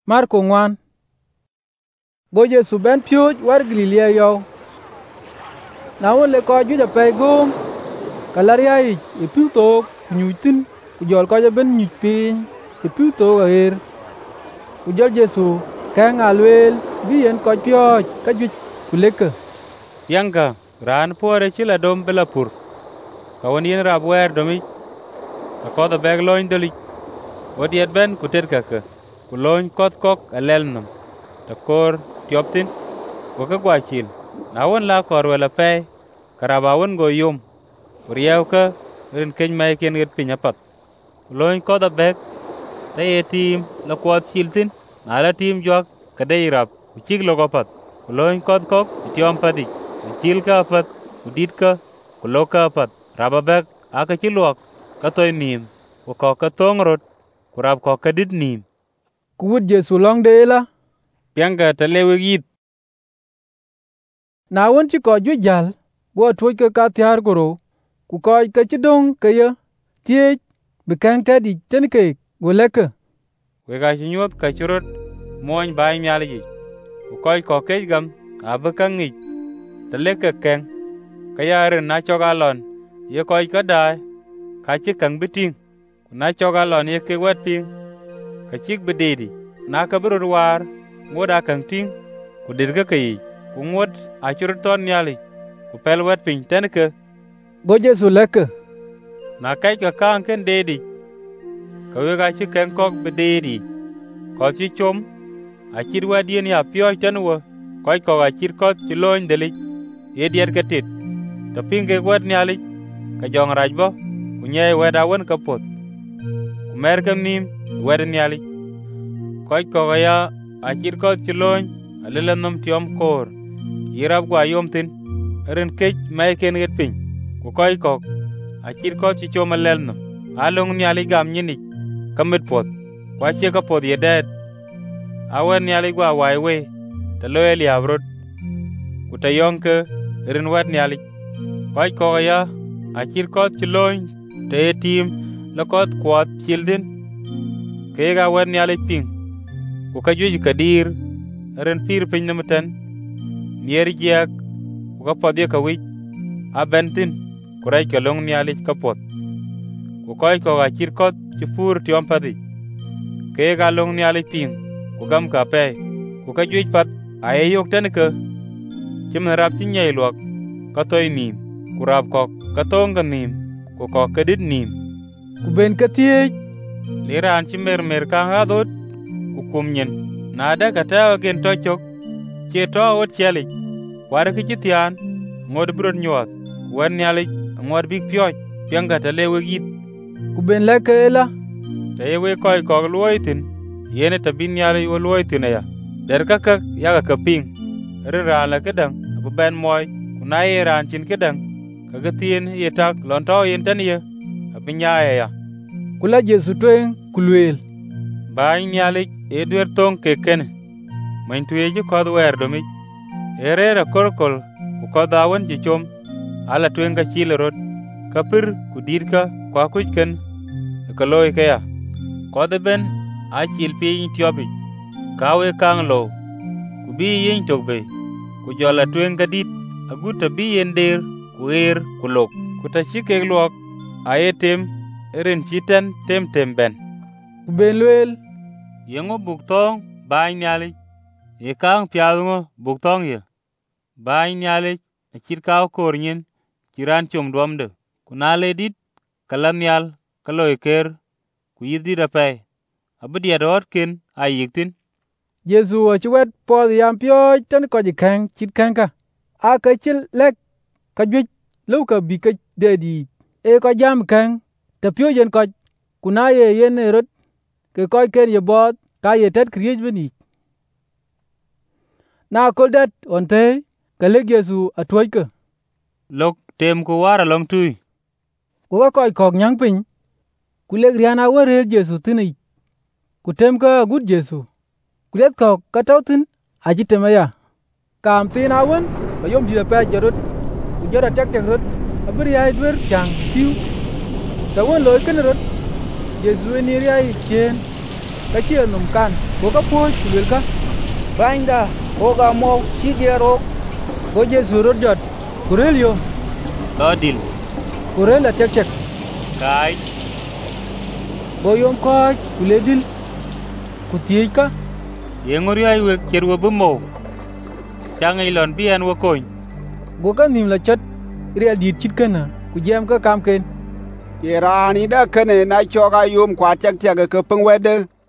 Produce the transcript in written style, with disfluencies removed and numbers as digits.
Marko ngwan. Go Yesu ben piuj war Galilea yo. Na wole ko juja pe gum. Kalaria e piu to nyutin ku jol ko ben nyut pin e piu to er. Ku jol Yesu ka ngalwel bi en ko pioj ka juj ku leke. Tianga ran pore chila dom belapur. Ka won yen rab wer domi. Ka ko da beg loin deli. Wodiet ben ku terka ku loin kot kok alelnum. Ta kor tioptin ko ka gwachil. Na won la kor wala pe karaba won go yum. Kuriyaw ka rin keny mai ken get pinya pat. Ku loin ko da beg ta ye tim la kwat chiltin. Na la tim jwak ka dey rab ku chig logo pat. Ku loin kot kok tiom padi. Chil ka pat ku dit ka ku loka pat. Raba beg aka chiluok ka toy nim ku ko ka tong rot ku rab ko ka dit nim. Ku wut Yesu long de la. Tianga ta lewe yit. Na won chi ko ju jal go tuoj ka tiar goro ku ko ka chi dong ka ye tie be kan ta di ten ke go leke. We ga chi nyot ka churot moñ bai nyali ku ko ke gam abakan ngi ta leke ken ka yare na chogalon ye ko ka dai ka chi kan biting na chogalon ye ke wet ping ka chik bededi na ka bro war ngoda kan ting ku dirga kai ku ngot a churot ton nyali ku pel wet ping ten ke go Yesu leke. Na kai ka kan ken dedi ka we ga chi ken kok bededi ko chi chom a chir wa dien ya pyo ten wo ko ga chir ko chi loin deli ye dier ka tit to pinge wet nyali ka jong rajbo ku nye weda won ka pot ku mer ka nim wed nyali ko ga ya a chir ko chi loin alele nom tiom kor yirab gwa yom tin ren kech mai ken get pin ku ko a chir ko chi choma lelno along nyali gam nyini kamit pot kwa che ka pot ye dad awen nyali gwa wai we ta loel ya brot ku ta yonke ren wat nyali ko ya a chir ko chi loin te tim la ko kwat children ke ga wen nyali ping ku ka juji ka dir ren pir pin namten nier jak ku ka podye ka wi a bentin ku rai ka long nyali ka pot ku ko ga chir ko chi pur tiom padi ke ga long nyali ping ku gam ka pe ku ka juj pat a ye yok ten ke chim rap chi nyei luok ka toy nim ku rap ko ka tong ka nim ku ko ka dit nim ku ben ka tie liran chi mer ka hadot ku kum nyen na da ka ta gen to chok che to ot cheli kwar ki chi tian ngod brod nyot wan nyali ngod big pyoj pianga ta lewe git ku ben leke la ta ye we ko luoitin yene ta bin nyali wo luoitin ya der ka ya ka ping ra la kedang abu ben moy ku na ye ran chin kedang ka gatien ye tak lon to yen tan ye abinya ya kula Yesu twen kulwel ba nyali e dwer tong ke ken main tuye ji ko wer do mi erera korkol ku ko dawon ji chom ala twen ka chilorot kapir ku dirka kwa kuchken ka loy ka ya ko de ben a chil pi tiobi kawe kang lo ku bi yin togbe ku jola twen ka dit aguta bi yender ku ku lok ku ta chike luok ayetem eren chiten tem ben ku ben lwel yengo buktong bai nyali ye kang pialngo buktong ye bai nyali achir kaw kornyen kiran chom domde kunale dit kalanyal kaloy ker ku yidi da pe abudi adot ken ayiktin Yesu a chuet po yam pyo ten ko ji kan chit kan ka a ka chil lek ka juj lu ka bi ka de di e ko jam kan ta pyo yen ko kuna ye yen rot ke ko ken ye bot ka ye tet kriej beni na ko dat on te ka le Yesu a tuoj ka lok tem ku wara long tui ku ko nyang pin ku le riana wore Yesu tini ku tem ka gut Yesu ku let ko ka tautin a jitema ya kam tin awen ba yom di pa jarot ku jara tek rot abri ay dwer kyang piu da won loy ken rot Yesu ni ri ay ken ka chi num kan go ka po ku ka Banda o ga mo si gero. go Yesu rot jot kurel yo lo dil kurel a tek tek kai go yom ko ku le dil ku tie ka yengori ai we kerwo bumo changi lon bien wo koin go ka nim la chat real dit chit kana ku jam ka kam ken Irani da kane na choga yum kwa tek tek ke pung wede.